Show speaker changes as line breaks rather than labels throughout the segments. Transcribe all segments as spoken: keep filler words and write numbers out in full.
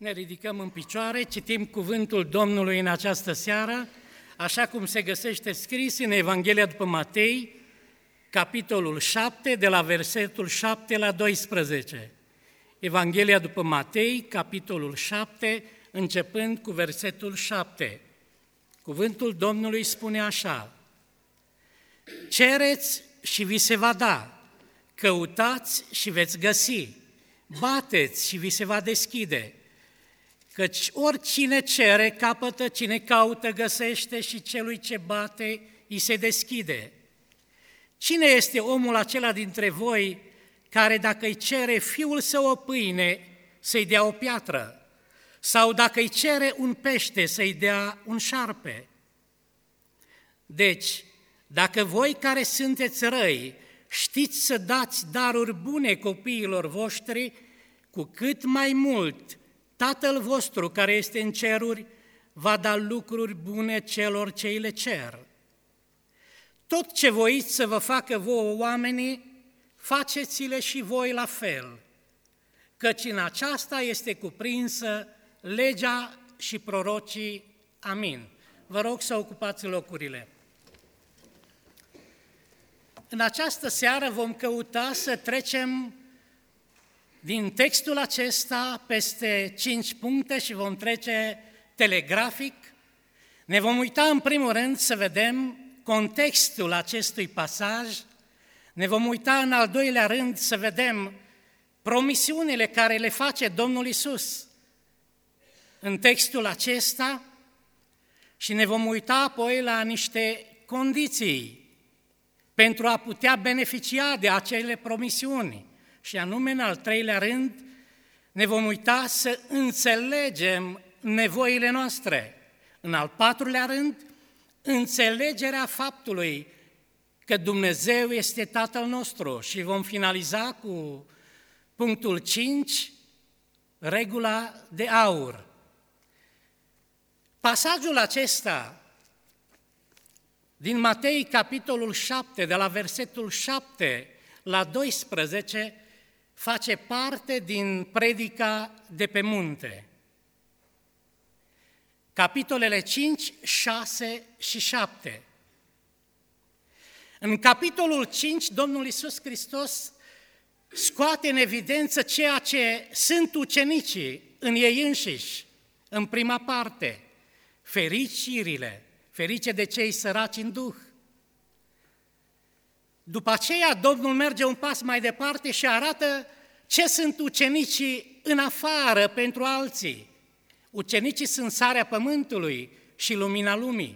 Ne ridicăm în picioare, citim cuvântul Domnului în această seară, așa cum se găsește scris în Evanghelia după Matei, capitolul șapte, de la versetul șapte la doisprezece. Evanghelia după Matei, capitolul șapte, începând cu versetul șapte. Cuvântul Domnului spune așa: cereți și vi se va da, căutați și veți găsi, bateți și vi se va deschide. Căci oricine cere, capătă, cine caută, găsește și celui ce bate, îi se deschide. Cine este omul acela dintre voi care dacă îi cere fiul său o pâine, să-i dea o piatră? Sau dacă îi cere un pește, să-i dea un șarpe? Deci, dacă voi care sunteți răi știți să dați daruri bune copiilor voștri, cu cât mai mult Tatăl vostru care este în ceruri va da lucruri bune celor ce îi le cer. Tot ce voiți să vă facă vouă oamenii, faceți-le și voi la fel, căci în aceasta este cuprinsă legea și prorocii. Amin. Vă rog să ocupați locurile. În această seară vom căuta să trecem din textul acesta peste cinci puncte și vom trece telegrafic. Ne vom uita în primul rând să vedem contextul acestui pasaj, ne vom uita în al doilea rând să vedem promisiunile care le face Domnul Iisus în textul acesta și ne vom uita apoi la niște condiții pentru a putea beneficia de acele promisiuni. Și anume, în al treilea rând, ne vom uita să înțelegem nevoile noastre. În al patrulea rând, înțelegerea faptului că Dumnezeu este Tatăl nostru. Și vom finaliza cu punctul cinci, regula de aur. Pasajul acesta din Matei, capitolul șapte, de la versetul șapte la doisprezece, face parte din predica de pe munte. Capitolele cinci, șase și șapte. În capitolul cinci, Domnul Iisus Hristos scoate în evidență ceea ce sunt ucenicii în ei înșiși, în prima parte, fericirile, ferice de cei săraci în duh. După aceea, Domnul merge un pas mai departe și arată ce sunt ucenicii în afară pentru alții. Ucenicii sunt sarea pământului și lumina lumii.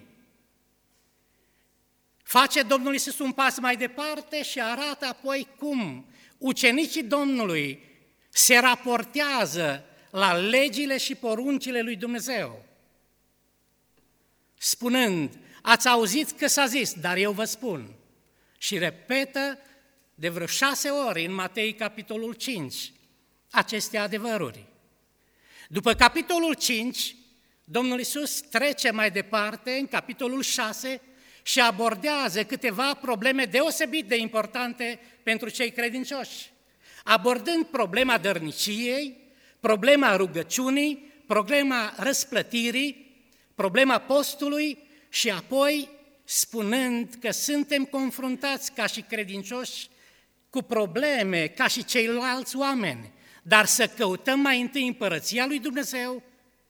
Face Domnul Iisus un pas mai departe și arată apoi cum ucenicii Domnului se raportează la legile și poruncile lui Dumnezeu, spunând: ați auzit că s-a zis, dar eu vă spun. Și repetă de vreo șase ori în Matei, capitolul cinci, aceste adevăruri. După capitolul cinci, Domnul Iisus trece mai departe în capitolul șase și abordează câteva probleme deosebit de importante pentru cei credincioși, abordând problema dărniciei, problema rugăciunii, problema răsplătirii, problema postului și apoi spunând că suntem confruntați ca și credincioși cu probleme ca și ceilalți oameni, dar să căutăm mai întâi împărăția lui Dumnezeu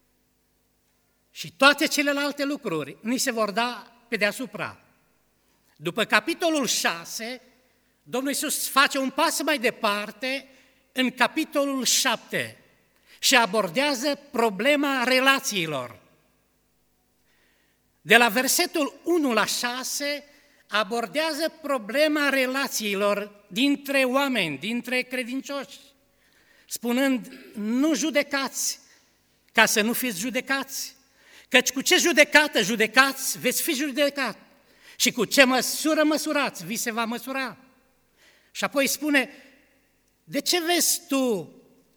și toate celelalte lucruri ni se vor da pe deasupra. După capitolul șase, Domnul Iisus face un pas mai departe în capitolul șapte și abordează problema relațiilor. De la versetul unu la șase abordează problema relațiilor dintre oameni, dintre credincioși, spunând: nu judecați ca să nu fiți judecați, căci cu ce judecată judecați, veți fi judecat, și cu ce măsură măsurați, vi se va măsura. Și apoi spune: de ce vezi tu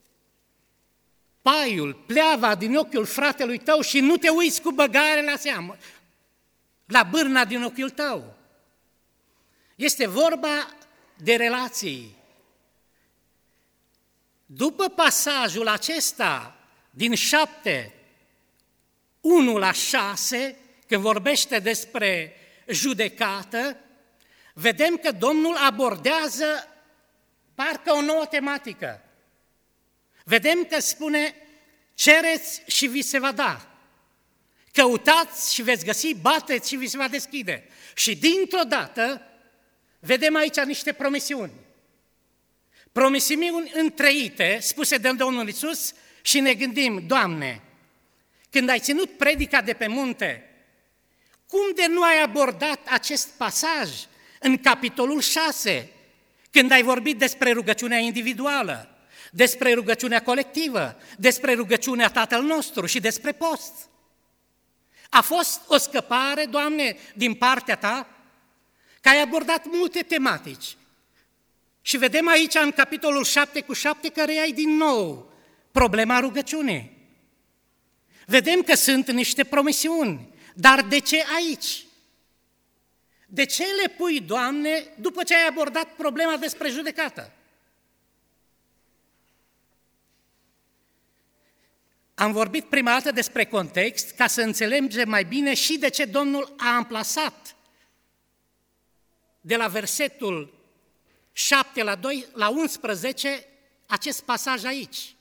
paiul, pleava din ochiul fratelui tău și nu te uiți cu băgare la seamă la bârna din ochiul tău? Este vorba de relații. După pasajul acesta din șapte, unu la șase, când vorbește despre judecată, vedem că Domnul abordează parcă o nouă tematică. Vedem că spune, cereți și vi se va da, căutați și veți găsi, bateți și vi se va deschide. Și dintr-o dată vedem aici niște promisiuni. Promisiuni întreite, spuse de Domnul Iisus, și ne gândim, Doamne, când ai ținut predica de pe munte, cum de nu ai abordat acest pasaj în capitolul șase, când ai vorbit despre rugăciunea individuală, despre rugăciunea colectivă, despre rugăciunea Tatăl nostru și despre post? A fost o scăpare, Doamne, din partea Ta, că ai abordat multe tematici. Și vedem aici, în capitolul șapte cu șapte, că reiai din nou problema rugăciunii. Vedem că sunt niște promisiuni, dar de ce aici? De ce le pui, Doamne, după ce ai abordat problema despre judecată? Am vorbit prima dată despre context, ca să înțelegem mai bine și de ce Domnul a amplasat de la versetul șapte la doi la unsprezece acest pasaj aici.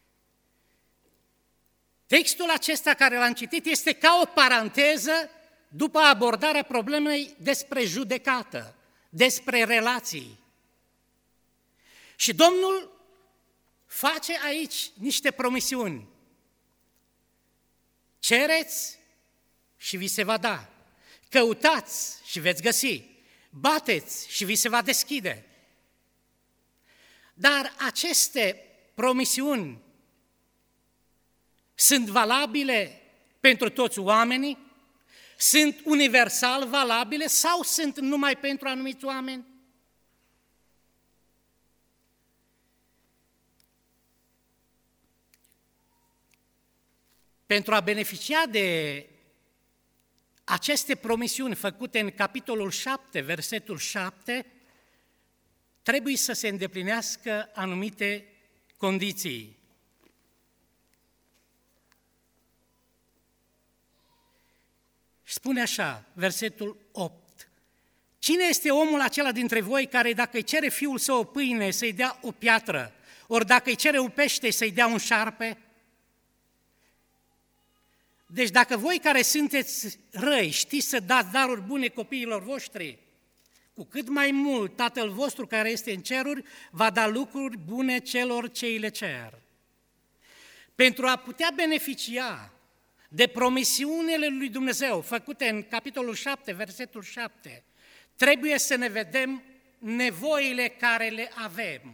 Textul acesta care l-am citit este ca o paranteză după abordarea problemei despre judecată, despre relații. Și Domnul face aici niște promisiuni. Cereți și vi se va da, căutați și veți găsi, bateți și vi se va deschide. Dar aceste promisiuni sunt valabile pentru toți oamenii? Sunt universal valabile sau sunt numai pentru anumiți oameni? Pentru a beneficia de aceste promisiuni făcute în capitolul șapte, versetul șapte, trebuie să se îndeplinească anumite condiții. Spune așa, versetul opt, cine este omul acela dintre voi care dacă îi cere fiul său o pâine să-i dea o piatră, ori dacă îi cere un pește să-i dea un șarpe? Deci dacă voi care sunteți răi știți să dați daruri bune copiilor voștri, cu cât mai mult Tatăl vostru care este în ceruri va da lucruri bune celor ce îi le cer. Pentru a putea beneficia de promisiunile lui Dumnezeu făcute în capitolul șapte, versetul șapte, trebuie să ne vedem nevoile care le avem.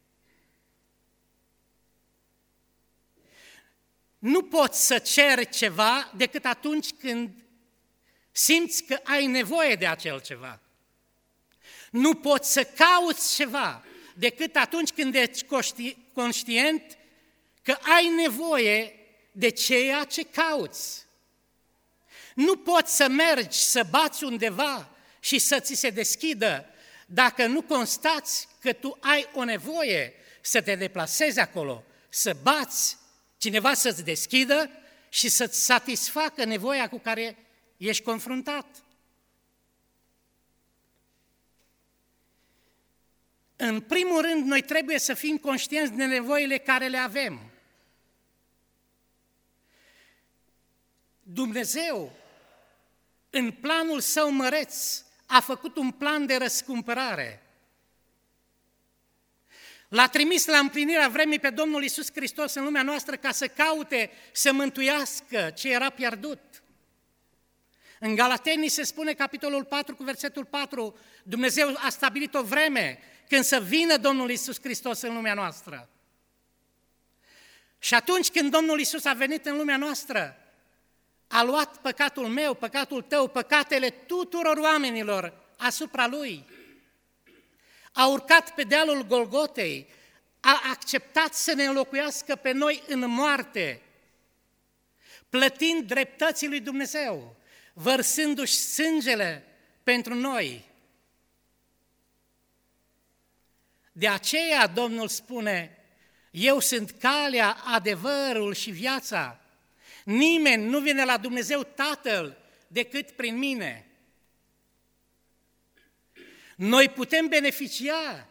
Nu poți să ceri ceva decât atunci când simți că ai nevoie de acel ceva. Nu poți să cauți ceva decât atunci când ești conștient că ai nevoie de ceea ce cauți. Nu poți să mergi, să bați undeva și să ți se deschidă dacă nu constați că tu ai o nevoie să te deplasezi acolo, să bați, cineva să-ți deschidă și să-ți satisfacă nevoia cu care ești confruntat. În primul rând, noi trebuie să fim conștienți de nevoile care le avem. Dumnezeu, în planul Său măreț, a făcut un plan de răscumpărare. L-a trimis la împlinirea vremii pe Domnul Iisus Hristos în lumea noastră ca să caute, să mântuiască ce era pierdut. În Galateni se spune, capitolul patru, cu versetul patru, Dumnezeu a stabilit o vreme când să vină Domnul Iisus Hristos în lumea noastră. Și atunci când Domnul Iisus a venit în lumea noastră, a luat păcatul meu, păcatul tău, păcatele tuturor oamenilor asupra Lui. A urcat pe dealul Golgotei, a acceptat să ne înlocuiască pe noi în moarte, plătind dreptății lui Dumnezeu, vărsându-și sângele pentru noi. De aceea Domnul spune, Eu sunt calea, adevărul și viața. Nimeni nu vine la Dumnezeu Tatăl decât prin mine. Noi putem beneficia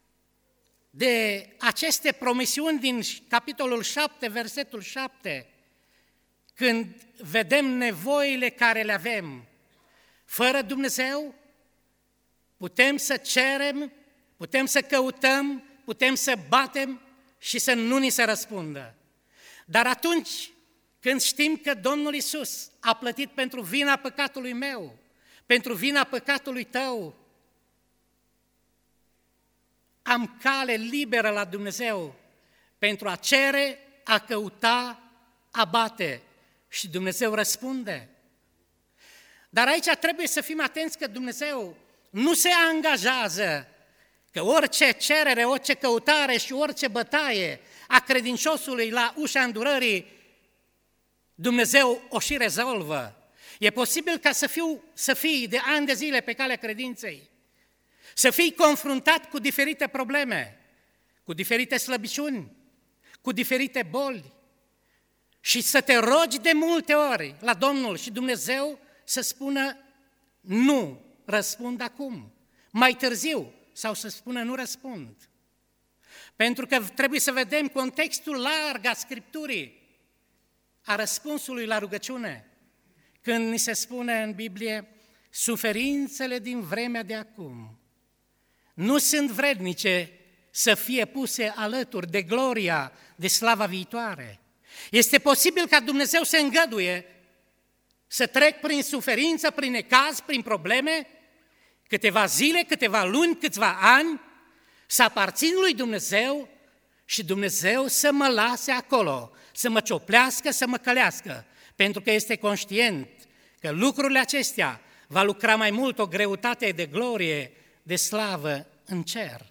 de aceste promisiuni din capitolul șapte, versetul șapte, când vedem nevoile care le avem. Fără Dumnezeu putem să cerem, putem să căutăm, putem să batem și să nu ni se răspundă. Dar atunci când știm că Domnul Iisus a plătit pentru vina păcatului meu, pentru vina păcatului tău, am cale liberă la Dumnezeu pentru a cere, a căuta, a bate și Dumnezeu răspunde. Dar aici trebuie să fim atenți că Dumnezeu nu se angajează că orice cerere, orice căutare și orice bătaie a credinciosului la ușa îndurării, Dumnezeu o și rezolvă. E posibil ca să, fiu, să fii de ani de zile pe calea credinței, să fii confruntat cu diferite probleme, cu diferite slăbiciuni, cu diferite boli și să te rogi de multe ori la Domnul și Dumnezeu să spună nu, răspund acum, mai târziu, sau să spună nu răspund. Pentru că trebuie să vedem contextul larg a Scripturii, a răspunsului la rugăciune, când ni se spune în Biblie, suferințele din vremea de acum nu sunt vrednice să fie puse alături de gloria, de slava viitoare. Este posibil ca Dumnezeu să îngăduie să trec prin suferință, prin necaz, prin probleme, câteva zile, câteva luni, câțiva ani, să aparțin lui Dumnezeu și Dumnezeu să mă lase acolo, să mă cioplească, să mă călească, pentru că este conștient că lucrurile acestea va lucra mai mult o greutate de glorie, de slavă în cer.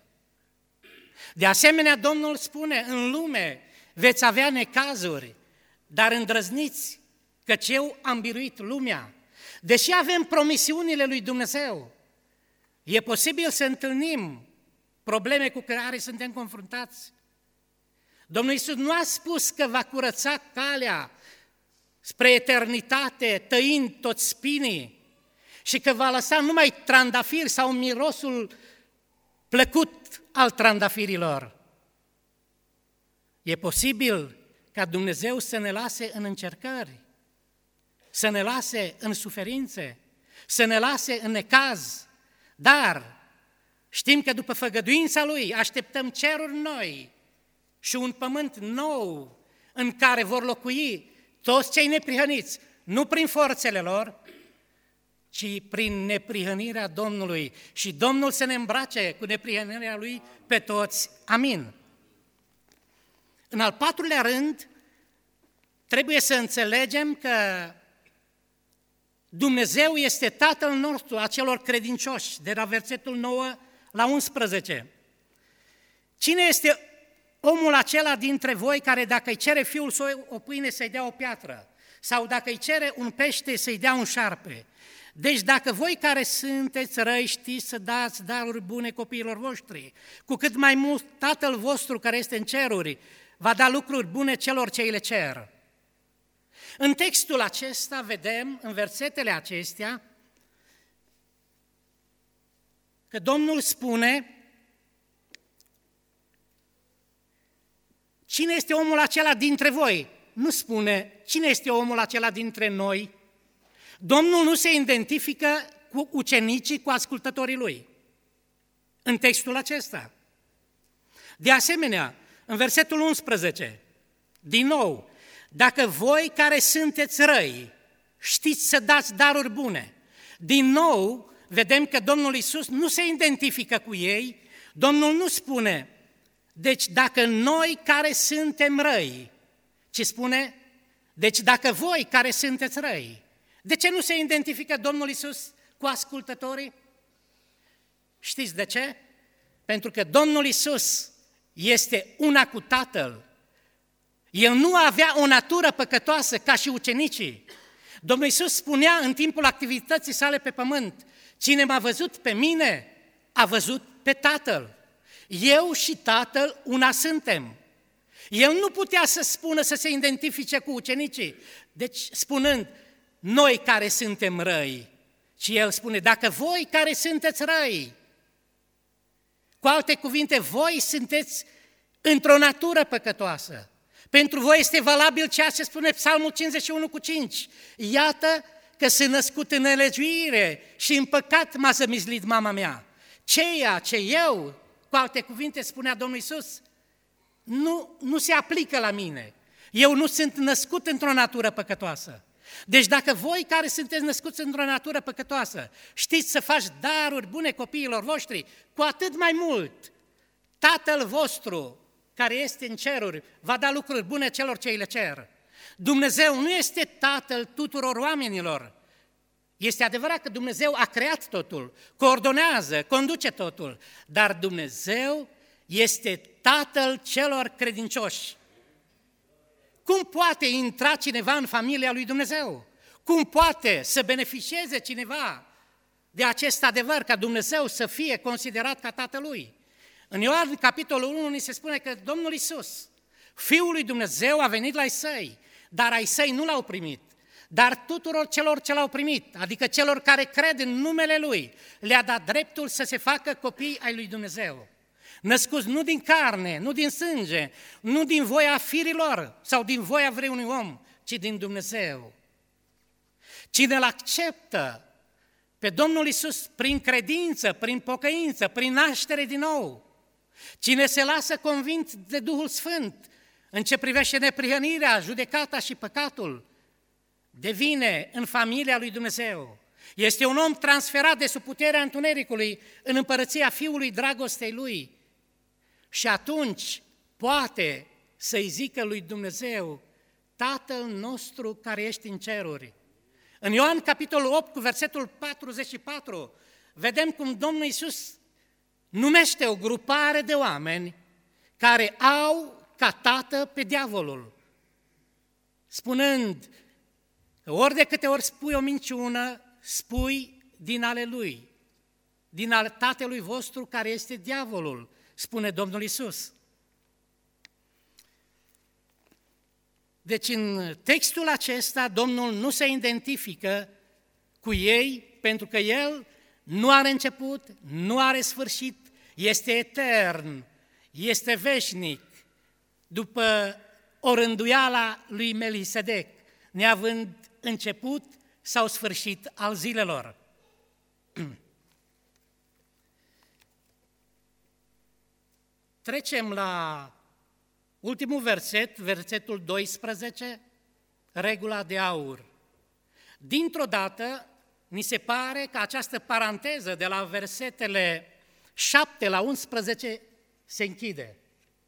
De asemenea, Domnul spune, în lume veți avea necazuri, dar îndrăzniți, căci eu am biruit lumea. Deși avem promisiunile lui Dumnezeu, e posibil să întâlnim probleme cu care suntem confruntați. Domnul Iisus nu a spus că va curăța calea spre eternitate, tăind toți spinii, și că va lăsa numai trandafiri sau mirosul plăcut al trandafirilor. E posibil ca Dumnezeu să ne lase în încercări, să ne lase în suferințe, să ne lase în necaz, dar știm că după făgăduința Lui așteptăm ceruri noi și un pământ nou în care vor locui toți cei neprihăniți, nu prin forțele lor, ci prin neprihănirea Domnului. Și Domnul să ne îmbrace cu neprihănirea Lui pe toți. Amin. În al patrulea rând, trebuie să înțelegem că Dumnezeu este Tatăl nostru a celor credincioși, de la versetul nouă la unsprezece. Cine este omul acela dintre voi care dacă îi cere fiul său o pâine să-i dea o piatră, sau dacă îi cere un pește să-i dea un șarpe? Deci dacă voi care sunteți răi știți să dați daruri bune copiilor voștri, cu cât mai mult Tatăl vostru care este în ceruri va da lucruri bune celor ce îi le cer. În textul acesta vedem, în versetele acestea, că Domnul spune cine este omul acela dintre voi? Nu spune cine este omul acela dintre noi. Domnul nu se identifică cu ucenicii, cu ascultătorii Lui, în textul acesta. De asemenea, în versetul unsprezece, din nou, dacă voi care sunteți răi știți să dați daruri bune, din nou vedem că Domnul Iisus nu se identifică cu ei, Domnul nu spune, deci dacă noi care suntem răi, ci spune, deci dacă voi care sunteți răi. De ce nu se identifică Domnul Iisus cu ascultătorii? Știți de ce? Pentru că Domnul Iisus este una cu Tatăl. El nu avea o natură păcătoasă ca și ucenicii. Domnul Iisus spunea în timpul activității sale pe pământ, cine m-a văzut pe mine, a văzut pe Tatăl. Eu și Tatăl una suntem. El nu putea să spună, să se identifice cu ucenicii, deci spunând, noi care suntem răi, ci el spune, dacă voi care sunteți răi, cu alte cuvinte, voi sunteți într-o natură păcătoasă. Pentru voi este valabil ceea ce spune Psalmul cincizeci și unu cu cinci. Iată că sunt născut în nelegiuire și în păcat m-a zămislit mama mea. Ceea ce eu, cu alte cuvinte, spunea Domnul Iisus, nu, nu se aplică la mine. Eu nu sunt născut într-o natură păcătoasă. Deci dacă voi care sunteți născuți într-o natură păcătoasă știți să faci daruri bune copiilor voștri, cu atât mai mult Tatăl vostru care este în ceruri va da lucruri bune celor ce îi le cer. Dumnezeu nu este Tatăl tuturor oamenilor. Este adevărat că Dumnezeu a creat totul, coordonează, conduce totul, dar Dumnezeu este Tatăl celor credincioși. Cum poate intra cineva în familia lui Dumnezeu? Cum poate să beneficieze cineva de acest adevăr, ca Dumnezeu să fie considerat ca Tatălui? În Ioan, capitolul unu, ni se spune că Domnul Iisus, Fiul lui Dumnezeu, a venit la ai săi, dar ai săi nu l-au primit. Dar tuturor celor ce l-au primit, adică celor care cred în numele Lui, le-a dat dreptul să se facă copii ai lui Dumnezeu. Născuți nu din carne, nu din sânge, nu din voia firilor sau din voia vreunui om, ci din Dumnezeu. Cine îl acceptă pe Domnul Iisus prin credință, prin pocăință, prin naștere din nou, cine se lasă convins de Duhul Sfânt în ce privește neprihănirea, judecata și păcatul, devine în familia lui Dumnezeu. Este un om transferat de sub puterea întunericului în împărăția Fiului dragostei Lui. Și atunci poate să-i zică lui Dumnezeu, Tatăl nostru care ești în ceruri. În Ioan, capitolul opt, cu versetul patruzeci și patru, vedem cum Domnul Iisus numește o grupare de oameni care au ca tată pe diavolul, spunând că ori de câte ori spui o minciună, spui din ale lui, din al tatălui vostru care este diavolul, spune Domnul Iisus. Deci în textul acesta Domnul nu se identifică cu ei pentru că El nu are început, nu are sfârșit, este etern, este veșnic, după o rânduiala lui Melisedec, neavând început sau sfârșit al zilelor. Trecem la ultimul verset, versetul doisprezece, regula de aur. Dintr-o dată, ni se pare că această paranteză de la versetele șapte la unsprezece se închide.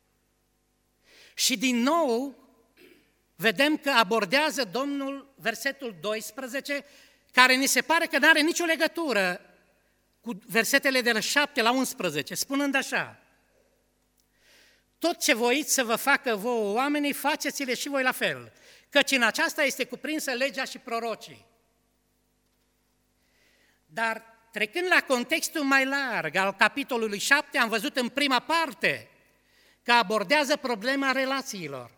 Și din nou vedem că abordează Domnul versetul doisprezece, care ni se pare că nu are nicio legătură cu versetele de la șapte la unsprezece, spunând așa: tot ce voiți să vă facă vouă oamenii, faceți-le și voi la fel, căci în aceasta este cuprinsă legea și prorocii. Dar trecând la contextul mai larg al capitolului șapte, am văzut în prima parte că abordează problema relațiilor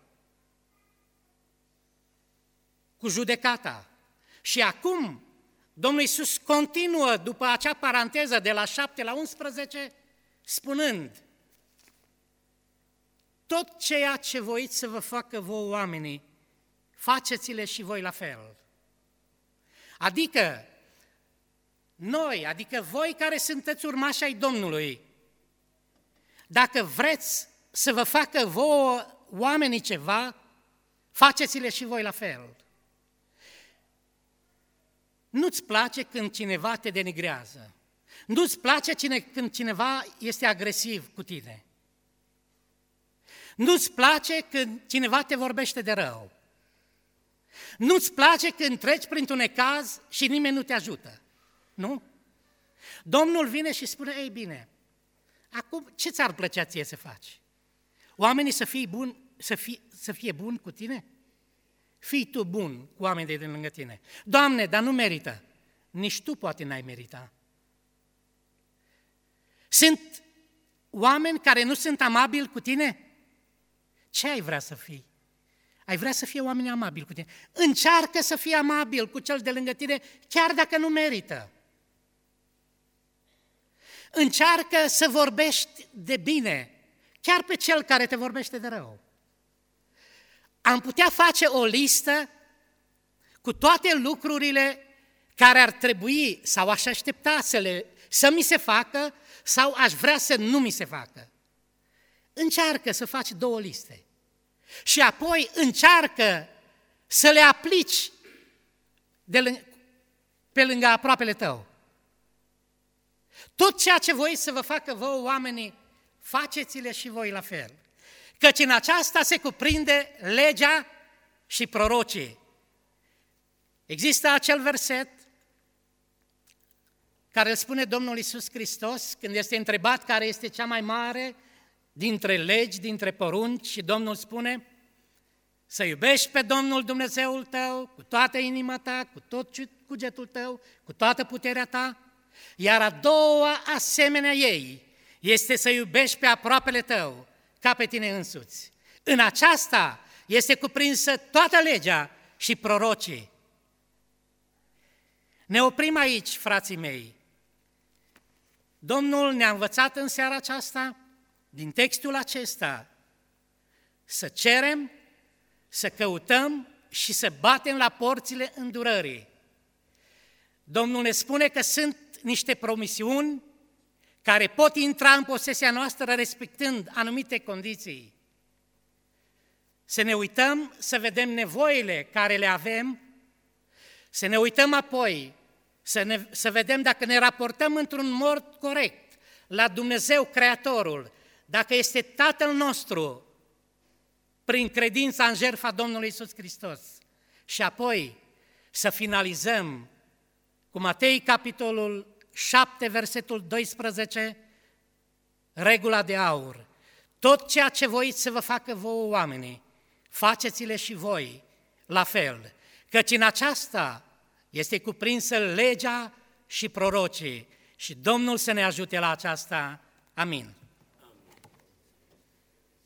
cu judecata. Și acum Domnul Iisus continuă după acea paranteză de la șapte la unsprezece, spunând: tot ceea ce voiți să vă facă vouă oamenii, faceți-le și voi la fel. Adică noi, adică voi care sunteți urmași ai Domnului, dacă vreți să vă facă vouă oamenii ceva, faceți-le și voi la fel. Nu-ți place când cineva te denigrează. Nu-ți place cine, când cineva este agresiv cu tine. Nu-ți place când cineva te vorbește de rău. Nu-ți place când treci printr-un necaz și nimeni nu te ajută. Nu? Domnul vine și spune: ei bine, acum ce ți-ar plăcea ție să faci? Oamenii să fie buni, să fie, să fie buni cu tine? Fii tu bun cu oamenii de lângă tine. Doamne, dar nu merită. Nici tu poate n-ai merita. Sunt oameni care nu sunt amabili cu tine? Ce ai vrea să fii? Ai vrea să fie oameni amabili cu tine. Încearcă să fii amabil cu cel de lângă tine, chiar dacă nu merită. Încearcă să vorbești de bine, chiar pe cel care te vorbește de rău. Am putea face o listă cu toate lucrurile care ar trebui sau aș aștepta să, le, să mi se facă sau aș vrea să nu mi se facă. Încearcă să faci două liste și apoi încearcă să le aplici de lângă, pe lângă aproapele tău. Tot ceea ce voi să vă facă vouă oamenii, faceți-le și voi la fel. Căci în aceasta se cuprinde legea și prorocii. Există acel verset care îl spune Domnul Iisus Hristos când este întrebat care este cea mai mare dintre legi, dintre porunci, și Domnul spune să iubești pe Domnul Dumnezeul tău cu toată inima ta, cu tot cugetul tău, cu toată puterea ta, iar a doua asemenea ei este să iubești pe aproapele tău ca pe tine însuți. În aceasta este cuprinsă toată legea și prorocii. Ne oprim aici, frații mei. Domnul ne-a învățat în seara aceasta, din textul acesta, să cerem, să căutăm și să batem la porțile îndurării. Domnul ne spune că sunt niște promisiuni care pot intra în posesia noastră respectând anumite condiții. Să ne uităm, să vedem nevoile care le avem, să ne uităm apoi, să, ne, să vedem dacă ne raportăm într-un mod corect la Dumnezeu Creatorul, dacă este Tatăl nostru prin credința în jertfa Domnului Iisus Hristos. Și apoi să finalizăm cu Matei, capitolul șapte, versetul doisprezece, regula de aur. Tot ceea ce voiți să vă facă vouă oamenii, faceți-le și voi la fel, căci în aceasta este cuprinsă legea și prorocii și Domnul să ne ajute la aceasta. Amin.